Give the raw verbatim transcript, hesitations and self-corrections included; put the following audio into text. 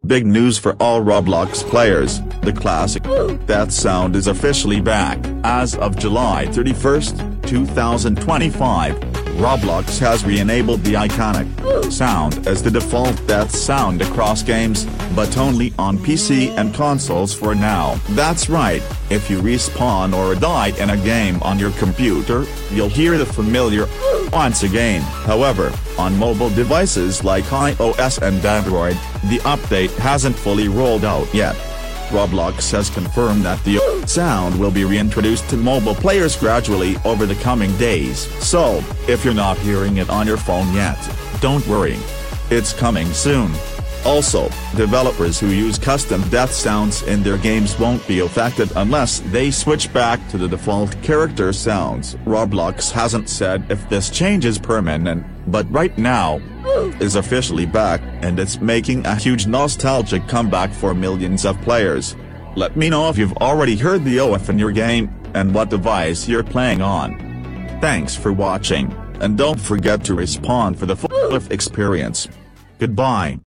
Big news for all Roblox players, the classic death sound is officially back. As of July thirty-first, two thousand twenty-five, Roblox has re-enabled the iconic sound as the default death sound across games, but only on P C and consoles for now. That's right, if you respawn or die in a game on your computer, you'll hear the familiar once again. However, on mobile devices like iOS and Android, the update hasn't fully rolled out yet. Roblox has confirmed that the sound will be reintroduced to mobile players gradually over the coming days. So, if you're not hearing it on your phone yet, don't worry. It's coming soon. Also, developers who use custom death sounds in their games won't be affected unless they switch back to the default character sounds. Roblox hasn't said if this change is permanent, but right now, is officially back, and it's making a huge nostalgic comeback for millions of players. Let me know if you've already heard the O F in your game, and what device you're playing on. Thanks for watching, and don't forget to respawn for the full O F experience. Goodbye.